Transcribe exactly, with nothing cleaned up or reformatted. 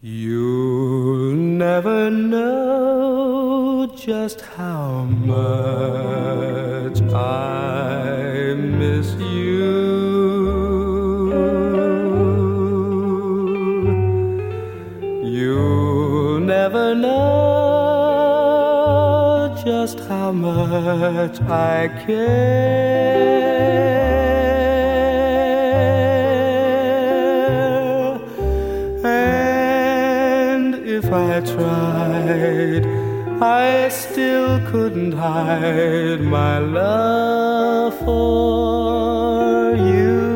You'll never know just how much I miss you. You'll never know just how much I care. If I tried, I still couldn't hide my love for you.